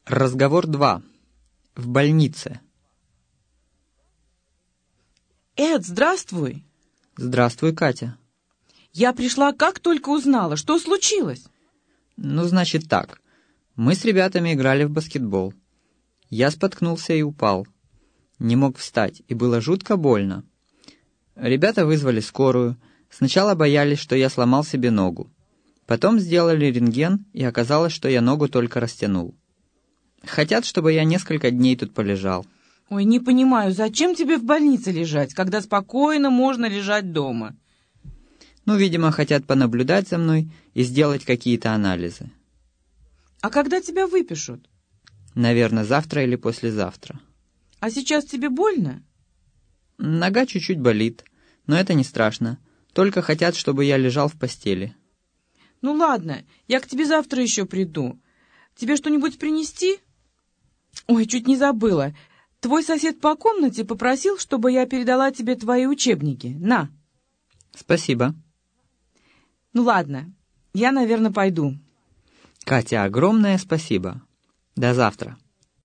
Разговор 2. В больнице. Эд, здравствуй. Здравствуй, Катя. Я пришла, как только узнала. Что случилось? Значит так. Мы с ребятами играли в баскетбол. Я споткнулся и упал. Не мог встать, и было жутко больно. Ребята вызвали скорую. Сначала боялись, что я сломал себе ногу. Потом сделали рентген, и оказалось, что я ногу только растянул. Хотят, чтобы я несколько дней тут полежал. Ой, не понимаю, зачем тебе в больнице лежать, когда спокойно можно лежать дома? Видимо, хотят понаблюдать за мной и сделать какие-то анализы. А когда тебя выпишут? Наверное, завтра или послезавтра. А сейчас тебе больно? Нога чуть-чуть болит, но это не страшно. Только хотят, чтобы я лежал в постели. Ну ладно, я к тебе завтра еще приду. Тебе что-нибудь принести? Ой, чуть не забыла. Твой сосед по комнате попросил, чтобы я передала тебе твои учебники. На. Спасибо. Ну ладно, я, наверное, пойду. Катя, огромное спасибо. До завтра.